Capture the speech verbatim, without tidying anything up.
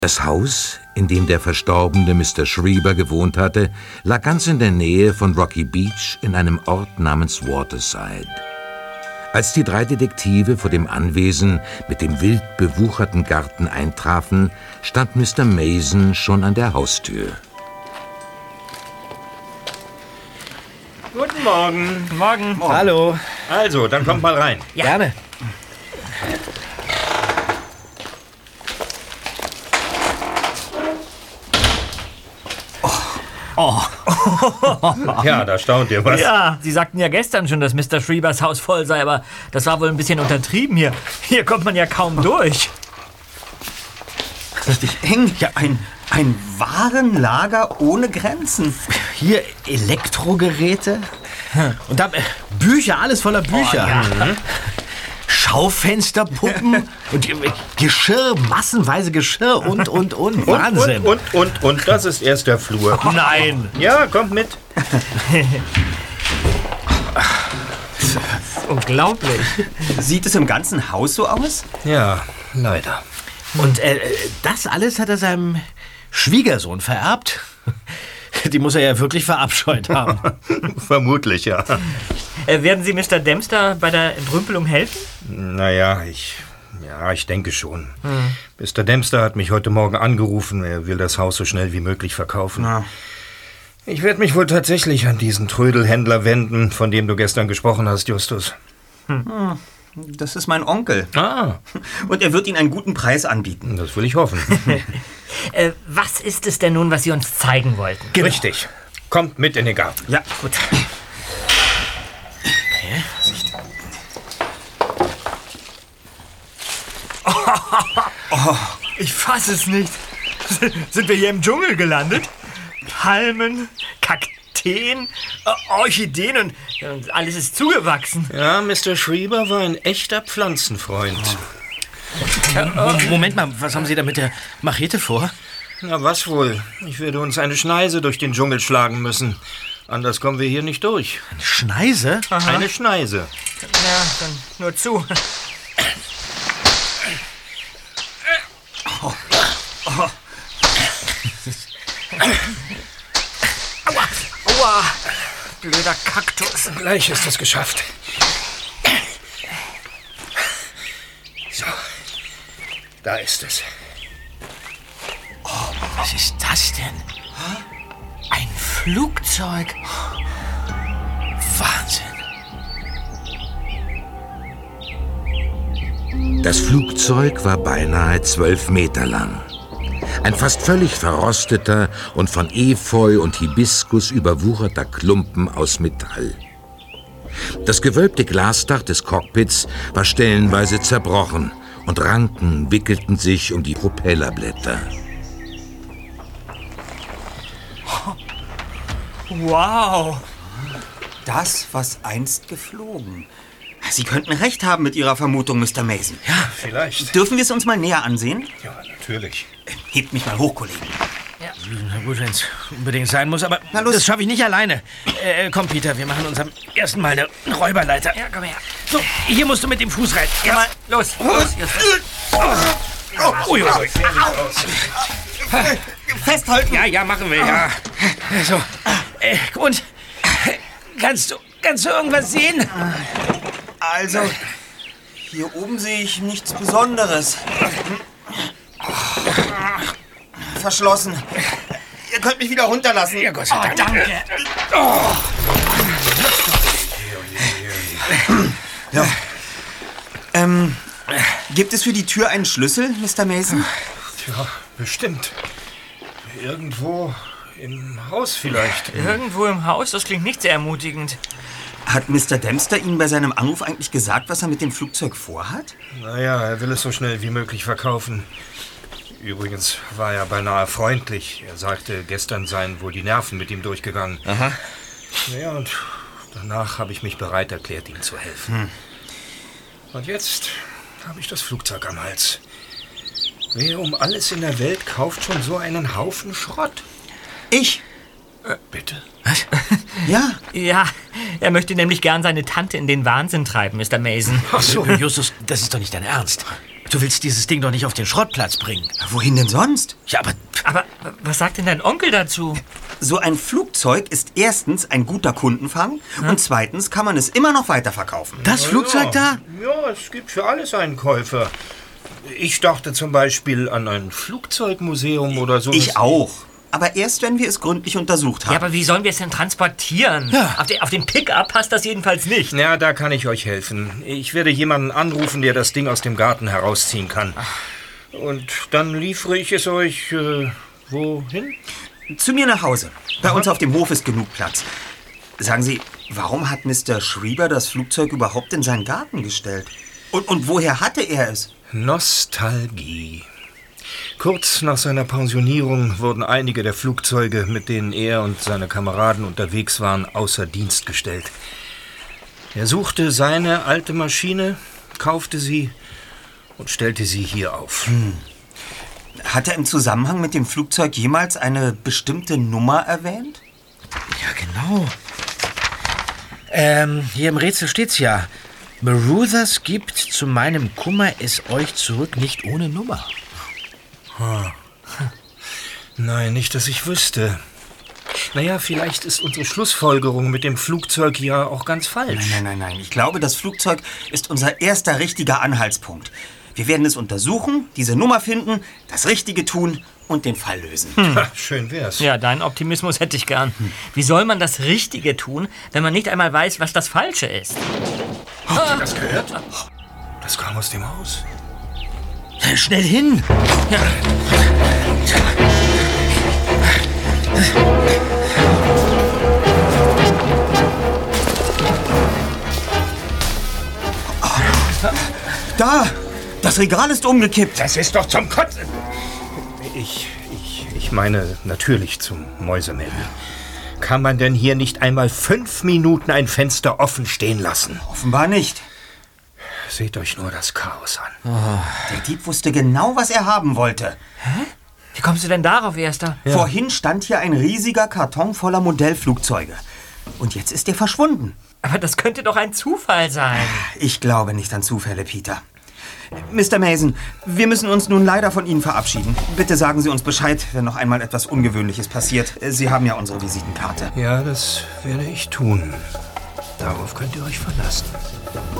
Das Haus, in dem der verstorbene Mister Schreiber gewohnt hatte, lag ganz in der Nähe von Rocky Beach in einem Ort namens Waterside. Als die drei Detektive vor dem Anwesen mit dem wild bewucherten Garten eintrafen, stand Mister Mason schon an der Haustür. Guten Morgen. Guten Morgen. Morgen. Hallo. Also, dann kommt mal rein. Ja. Gerne. Oh. Ja, da staunt ihr was. Ja, Sie sagten ja gestern schon, dass Mister Schreibers Haus voll sei, aber das war wohl ein bisschen untertrieben hier. Hier kommt man ja kaum durch. Richtig eng. Ja, ein, ein Warenlager ohne Grenzen. Hier Elektrogeräte und dann äh, Bücher, alles voller Bücher. Oh, ja. mhm. Schaufensterpuppen und äh, Geschirr, massenweise Geschirr und, und, und. Wahnsinn. Und, und, und, und, das ist erst der Flur. Nein. Ja, kommt mit. Unglaublich. Sieht es im ganzen Haus so aus? Ja, leider. Und äh, das alles hat er seinem Schwiegersohn vererbt. Die muss er ja wirklich verabscheut haben. Vermutlich, ja. Äh, werden Sie Mister Dempster bei der Entrümpelung helfen? Naja, ich... Ja, ich denke schon. Hm. Mister Dempster hat mich heute Morgen angerufen. Er will das Haus so schnell wie möglich verkaufen. Ja. Ich werde mich wohl tatsächlich an diesen Trödelhändler wenden, von dem du gestern gesprochen hast, Justus. Hm. Hm. Das ist mein Onkel. Ah. Und er wird Ihnen einen guten Preis anbieten. Das will ich hoffen. äh, was ist es denn nun, was Sie uns zeigen wollten? Genau. Richtig. Kommt mit in den Garten. Ja, gut. Okay. Oh, oh, ich fasse es nicht. Sind wir hier im Dschungel gelandet? Palmen, Kakteen, Orchideen und, und alles ist zugewachsen. Ja, Mister Schreiber war ein echter Pflanzenfreund. Oh. Ja, Moment mal, was haben Sie da mit der Machete vor? Na, was wohl? Ich werde uns eine Schneise durch den Dschungel schlagen müssen. Anders kommen wir hier nicht durch. Eine Schneise? Aha. Eine Schneise. Ja, dann nur zu. Oh. Oh. Aua, aua, blöder Kaktus. Gleich ist es geschafft. So, da ist es. Oh, was ist das denn? Ein Flugzeug. Wahnsinn. Das Flugzeug war beinahe zwölf Meter lang. Ein fast völlig verrosteter und von Efeu und Hibiskus überwucherter Klumpen aus Metall. Das gewölbte Glasdach des Cockpits war stellenweise zerbrochen und Ranken wickelten sich um die Propellerblätter. Wow! Das, was einst geflogen. Sie könnten recht haben mit Ihrer Vermutung, Mister Mason. Ja, vielleicht. Dürfen wir es uns mal näher ansehen? Ja, natürlich. Hebt mich mal hoch, Kollegen. Ja. Na gut, wenn es unbedingt sein muss, aber das schaffe ich nicht alleine. Äh, komm, Peter, wir machen uns am ersten Mal eine Räuberleiter. Ja, komm her. So, hier musst du mit dem Fuß rein. Ja, mal, los. Los, Justus. Oh, ui, ui, ui. Festhalten. Ja, ja, machen wir, ja. So, äh, und, kannst du, kannst du irgendwas sehen? Also, hier oben sehe ich nichts Besonderes. Verschlossen. Ihr könnt mich wieder runterlassen. Ja, Gott sei Dank. Oh, danke. Oh. Ja. Ähm, gibt es für die Tür einen Schlüssel, Mister Mason? Tja, bestimmt. Irgendwo im Haus vielleicht. Irgendwo im Haus? Das klingt nicht sehr ermutigend. Hat Mister Dempster Ihnen bei seinem Anruf eigentlich gesagt, was er mit dem Flugzeug vorhat? Naja, er will es so schnell wie möglich verkaufen. Übrigens war er beinahe freundlich. Er sagte, gestern seien wohl die Nerven mit ihm durchgegangen. Aha. Naja, und danach habe ich mich bereit erklärt, ihm zu helfen. Hm. Und jetzt habe ich das Flugzeug am Hals. Wer um alles in der Welt kauft schon so einen Haufen Schrott? Ich. Äh, bitte? Was? Ja. Ja, er möchte nämlich gern seine Tante in den Wahnsinn treiben, Mister Mason. Ach so. Justus, das ist doch nicht dein Ernst. Du willst dieses Ding doch nicht auf den Schrottplatz bringen. Wohin denn sonst? Ja, aber... Aber was sagt denn dein Onkel dazu? So ein Flugzeug ist erstens ein guter Kundenfang hm? und zweitens kann man es immer noch weiterverkaufen. Das Flugzeug ja. da? Ja, es gibt für alles einen Käufer. Ich dachte zum Beispiel an ein Flugzeugmuseum oder so. Ich auch. Aber erst, wenn wir es gründlich untersucht haben. Ja, aber wie sollen wir es denn transportieren? Ja. Auf, den, auf den Pickup passt das jedenfalls nicht. Ja, da kann ich euch helfen. Ich werde jemanden anrufen, der das Ding aus dem Garten herausziehen kann. Und dann liefere ich es euch, äh, wohin? Zu mir nach Hause. Bei Aha. uns auf dem Hof ist genug Platz. Sagen Sie, warum hat Mister Schrieber das Flugzeug überhaupt in seinen Garten gestellt? Und, und woher hatte er es? Nostalgie. Kurz nach seiner Pensionierung wurden einige der Flugzeuge, mit denen er und seine Kameraden unterwegs waren, außer Dienst gestellt. Er suchte seine alte Maschine, kaufte sie und stellte sie hier auf. Hm. Hat er im Zusammenhang mit dem Flugzeug jemals eine bestimmte Nummer erwähnt? Ja, genau. Ähm, hier im Rätsel steht's ja. Maruthers gibt zu meinem Kummer es euch zurück, nicht ohne Nummer. Hm. Nein, nicht, dass ich wüsste. Naja, vielleicht ist unsere Schlussfolgerung mit dem Flugzeug ja auch ganz falsch. Nein, nein, nein, nein. Ich glaube, das Flugzeug ist unser erster richtiger Anhaltspunkt. Wir werden es untersuchen, diese Nummer finden, das Richtige tun und den Fall lösen. Hm. Ha, schön wär's. Ja, deinen Optimismus hätte ich gern. Hm. Wie soll man das Richtige tun, wenn man nicht einmal weiß, was das Falsche ist? Habt ihr das gehört? Das kam aus dem Haus. Schnell hin! Ja. Da! Das Regal ist umgekippt. Das ist doch zum Kotzen. Ich, ich, ich meine natürlich zum Mäusemelden. Kann man denn hier nicht einmal fünf Minuten ein Fenster offen stehen lassen? Offenbar nicht. Seht euch nur das Chaos an. Oh. Der Dieb wusste genau, was er haben wollte. Hä? Wie kommst du denn darauf, Erster? Ja. Vorhin stand hier ein riesiger Karton voller Modellflugzeuge. Und jetzt ist er verschwunden. Aber das könnte doch ein Zufall sein. Ich glaube nicht an Zufälle, Peter. Mister Mason, wir müssen uns nun leider von Ihnen verabschieden. Bitte sagen Sie uns Bescheid, wenn noch einmal etwas Ungewöhnliches passiert. Sie haben ja unsere Visitenkarte. Ja, das werde ich tun. Darauf könnt ihr euch verlassen.